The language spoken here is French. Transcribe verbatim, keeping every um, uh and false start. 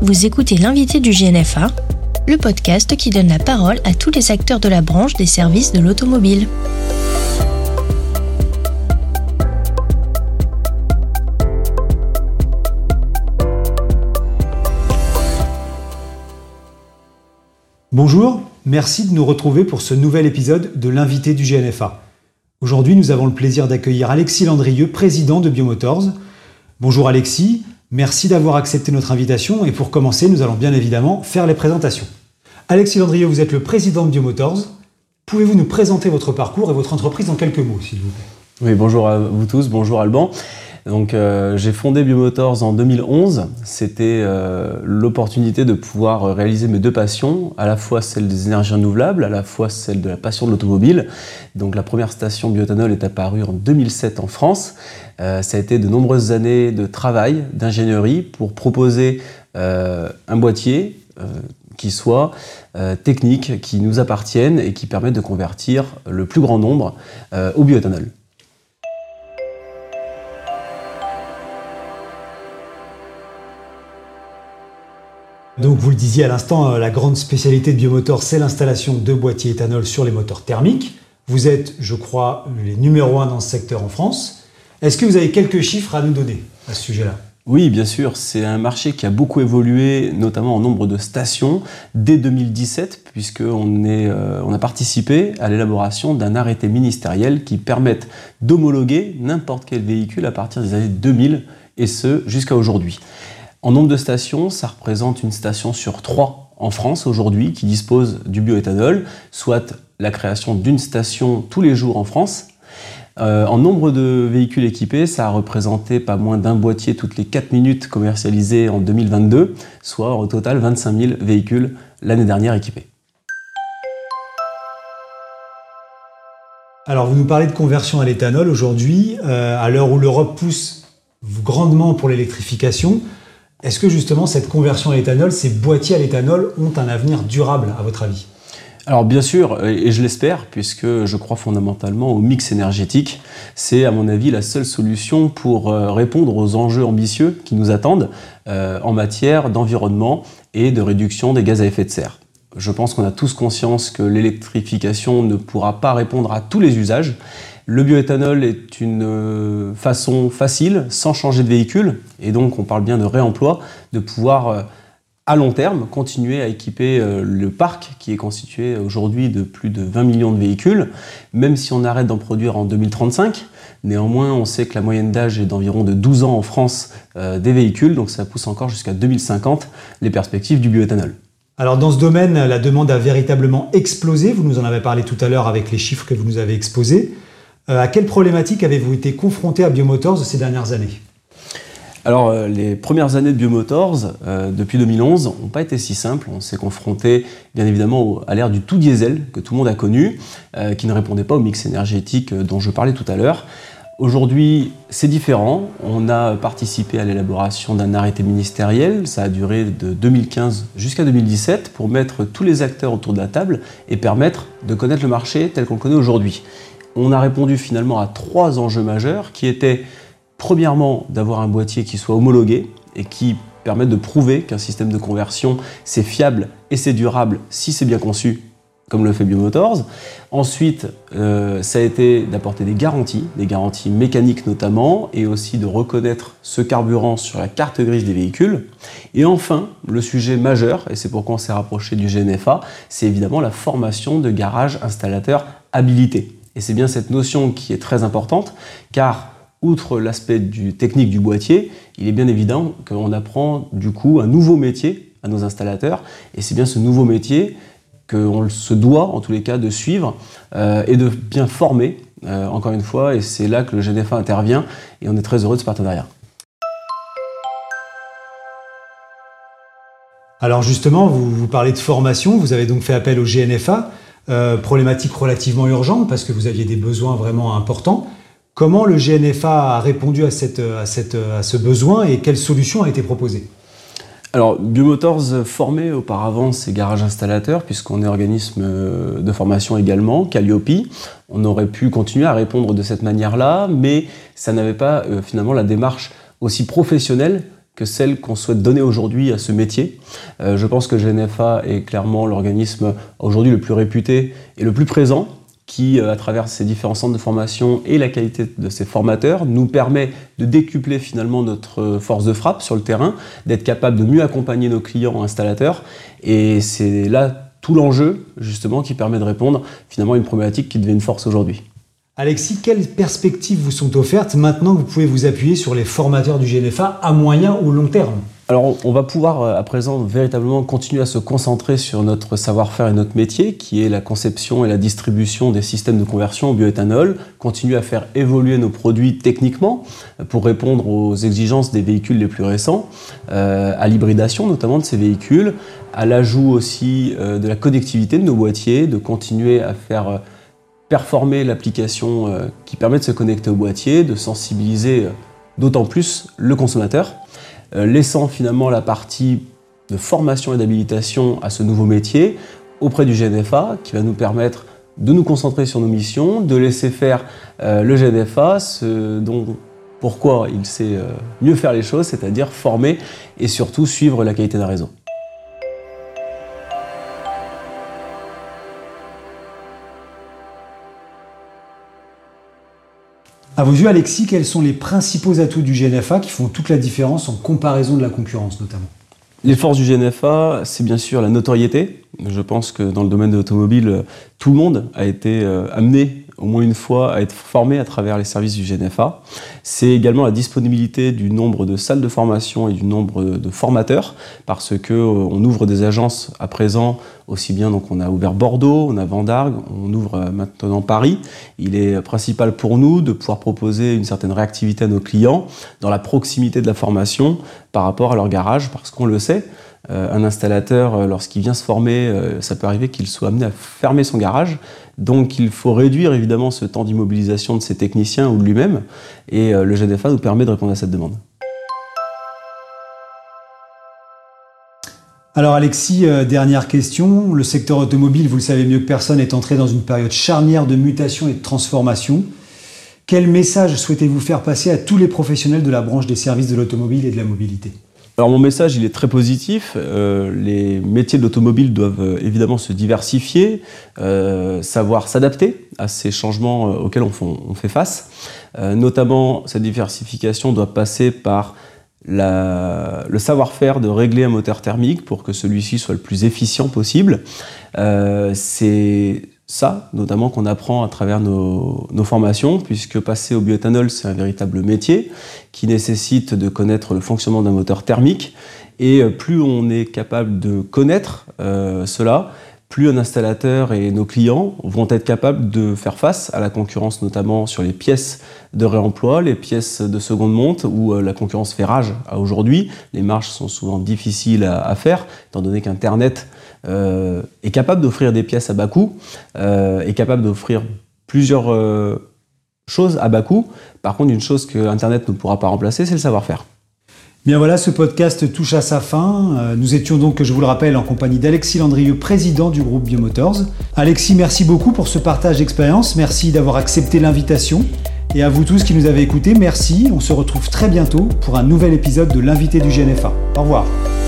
vous écoutez l'invité du G N F A, le podcast qui donne la parole à tous les acteurs de la branche des services de l'automobile. Bonjour, merci de nous retrouver pour ce nouvel épisode de l'invité du G N F A. Aujourd'hui, nous avons le plaisir d'accueillir Alexis Landrieux, président de Biomotors. Bonjour Alexis, merci d'avoir accepté notre invitation et pour commencer, nous allons bien évidemment faire les présentations. Alexis Landrieux, vous êtes le président de Biomotors. Pouvez-vous nous présenter votre parcours et votre entreprise en quelques mots, s'il vous plaît ? Oui, bonjour à vous tous, bonjour Alban. Donc, euh, j'ai fondé Biomotors en deux mille onze. C'était euh, l'opportunité de pouvoir réaliser mes deux passions, à la fois celle des énergies renouvelables, à la fois celle de la passion de l'automobile. Donc, la première station bioéthanol est apparue en deux mille sept en France. Euh, ça a été de nombreuses années de travail, d'ingénierie pour proposer euh, un boîtier euh, qui soit euh, technique, qui nous appartienne et qui permette de convertir le plus grand nombre euh, au bioéthanol. Donc vous le disiez à l'instant, la grande spécialité de Biomotors, c'est l'installation de boîtiers éthanol sur les moteurs thermiques. Vous êtes, je crois, les numéro un dans ce secteur en France. Est-ce que vous avez quelques chiffres à nous donner à ce sujet-là ? Oui, bien sûr. C'est un marché qui a beaucoup évolué, notamment en nombre de stations, dès deux mille dix-sept, puisqu'on est, euh, on a participé à l'élaboration d'un arrêté ministériel qui permette d'homologuer n'importe quel véhicule à partir des années deux mille, et ce, jusqu'à aujourd'hui. En nombre de stations, ça représente une station sur trois en France aujourd'hui qui dispose du bioéthanol, soit la création d'une station tous les jours en France. Euh, en nombre de véhicules équipés, ça a représenté pas moins d'un boîtier toutes les quatre minutes commercialisés en deux mille vingt-deux, soit au total vingt-cinq mille véhicules l'année dernière équipés. Alors vous nous parlez de conversion à l'éthanol aujourd'hui, euh, à l'heure où l'Europe pousse grandement pour l'électrification. Est-ce que justement cette conversion à l'éthanol, ces boîtiers à l'éthanol ont un avenir durable à votre avis ? Alors bien sûr, et je l'espère, puisque je crois fondamentalement au mix énergétique. C'est à mon avis la seule solution pour répondre aux enjeux ambitieux qui nous attendent euh, en matière d'environnement et de réduction des gaz à effet de serre. Je pense qu'on a tous conscience que l'électrification ne pourra pas répondre à tous les usages. Le bioéthanol est une façon facile, sans changer de véhicule, et donc on parle bien de réemploi, de pouvoir à long terme continuer à équiper le parc qui est constitué aujourd'hui de plus de vingt millions de véhicules, même si on arrête d'en produire en deux mille trente-cinq. Néanmoins, on sait que la moyenne d'âge est d'environ de douze ans en France euh, des véhicules, donc ça pousse encore jusqu'à deux mille cinquante les perspectives du bioéthanol. Alors dans ce domaine, la demande a véritablement explosé, vous nous en avez parlé tout à l'heure avec les chiffres que vous nous avez exposés. Euh, à quelle problématique avez-vous été confronté à Biomotors ces dernières années ? Alors, euh, les premières années de Biomotors, euh, depuis deux mille onze, n'ont pas été si simples. On s'est confronté, bien évidemment, au, à l'ère du tout diesel, que tout le monde a connu, euh, qui ne répondait pas au mix énergétique euh, dont je parlais tout à l'heure. Aujourd'hui, c'est différent. On a participé à l'élaboration d'un arrêté ministériel. Ça a duré de deux mille quinze jusqu'à deux mille dix-sept pour mettre tous les acteurs autour de la table et permettre de connaître le marché tel qu'on le connaît aujourd'hui. On a répondu finalement à trois enjeux majeurs qui étaient, premièrement, d'avoir un boîtier qui soit homologué et qui permette de prouver qu'un système de conversion, c'est fiable et c'est durable si c'est bien conçu, comme le fait Biomotors. Ensuite, euh, ça a été d'apporter des garanties, des garanties mécaniques notamment, et aussi de reconnaître ce carburant sur la carte grise des véhicules. Et enfin, le sujet majeur, et c'est pourquoi on s'est rapproché du G N F A, c'est évidemment la formation de garages installateurs habilités. Et c'est bien cette notion qui est très importante, car outre l'aspect du technique du boîtier, il est bien évident qu'on apprend du coup un nouveau métier à nos installateurs, et c'est bien ce nouveau métier qu'on se doit en tous les cas de suivre euh, et de bien former, euh, encore une fois, et c'est là que le G N F A intervient, et on est très heureux de ce partenariat. Alors justement, vous, vous parlez de formation, vous avez donc fait appel au G N F A, euh, problématique relativement urgente parce que vous aviez des besoins vraiment importants. Comment le G N F A a répondu à, cette, à, cette, à ce besoin et quelle solution a été proposée ? Alors, Biomotors formait auparavant ces garages installateurs, puisqu'on est organisme de formation également, Calliope. On aurait pu continuer à répondre de cette manière-là, mais ça n'avait pas euh, finalement la démarche aussi professionnelle que celle qu'on souhaite donner aujourd'hui à ce métier. Euh, je pense que G N F A est clairement l'organisme aujourd'hui le plus réputé et le plus présent, qui, à travers ses différents centres de formation et la qualité de ses formateurs, nous permet de décupler finalement notre force de frappe sur le terrain, d'être capable de mieux accompagner nos clients installateurs. Et c'est là tout l'enjeu, justement, qui permet de répondre finalement à une problématique qui devient une force aujourd'hui. Alexis, quelles perspectives vous sont offertes maintenant que vous pouvez vous appuyer sur les formateurs du G N F A à moyen ou long terme ? Alors, on va pouvoir à présent véritablement continuer à se concentrer sur notre savoir-faire et notre métier, qui est la conception et la distribution des systèmes de conversion au bioéthanol, continuer à faire évoluer nos produits techniquement pour répondre aux exigences des véhicules les plus récents, euh, à l'hybridation notamment de ces véhicules, à l'ajout aussi euh, de la connectivité de nos boîtiers, de continuer à faire euh, performer l'application euh, qui permet de se connecter au boîtier, de sensibiliser euh, d'autant plus le consommateur, euh, laissant finalement la partie de formation et d'habilitation à ce nouveau métier auprès du G N F A, qui va nous permettre de nous concentrer sur nos missions, de laisser faire euh, le G N F A, ce dont, pourquoi il sait euh, mieux faire les choses, c'est-à-dire former et surtout suivre la qualité d'un réseau. À vos yeux, Alexis, quels sont les principaux atouts du G N F A qui font toute la différence en comparaison de la concurrence notamment ? Les forces du G N F A, c'est bien sûr la notoriété. Je pense que dans le domaine de l'automobile, tout le monde a été amené au moins une fois à être formé à travers les services du G N F A. C'est également la disponibilité du nombre de salles de formation et du nombre de formateurs, parce qu'on ouvre des agences à présent, aussi bien donc on a ouvert Bordeaux, on a Vendargues, on ouvre maintenant Paris. Il est principal pour nous de pouvoir proposer une certaine réactivité à nos clients dans la proximité de la formation par rapport à leur garage, parce qu'on le sait, Euh, un installateur, euh, lorsqu'il vient se former, euh, ça peut arriver qu'il soit amené à fermer son garage. Donc il faut réduire évidemment ce temps d'immobilisation de ses techniciens ou de lui-même. Et euh, le G N F A nous permet de répondre à cette demande. Alors Alexis, euh, dernière question. Le secteur automobile, vous le savez mieux que personne, est entré dans une période charnière de mutation et de transformation. Quel message souhaitez-vous faire passer à tous les professionnels de la branche des services de l'automobile et de la mobilité ? Alors mon message, il est très positif. Euh, les métiers de l'automobile doivent euh, évidemment se diversifier, euh, savoir s'adapter à ces changements euh, auxquels on, font, on fait face. Euh, notamment, cette diversification doit passer par la, le savoir-faire de régler un moteur thermique pour que celui-ci soit le plus efficient possible. Euh, c'est ça, notamment, qu'on apprend à travers nos, nos formations, puisque passer au bioéthanol, c'est un véritable métier qui nécessite de connaître le fonctionnement d'un moteur thermique. Et plus on est capable de connaître euh, cela, plus un installateur et nos clients vont être capables de faire face à la concurrence, notamment sur les pièces de réemploi, les pièces de seconde monte, où euh, la concurrence fait rage à aujourd'hui. Les marges sont souvent difficiles à, à faire, étant donné qu'Internet euh, est capable d'offrir des pièces à bas coût, euh, est capable d'offrir plusieurs euh, choses à bas coût. Par contre, une chose que Internet ne pourra pas remplacer, c'est le savoir-faire. Bien voilà, ce podcast touche à sa fin. Nous étions donc, je vous le rappelle, en compagnie d'Alexis Landrieux, président du groupe Biomotors. Alexis, merci beaucoup pour ce partage d'expérience. Merci d'avoir accepté l'invitation. Et à vous tous qui nous avez écoutés, merci. On se retrouve très bientôt pour un nouvel épisode de l'invité du G N F A. Au revoir.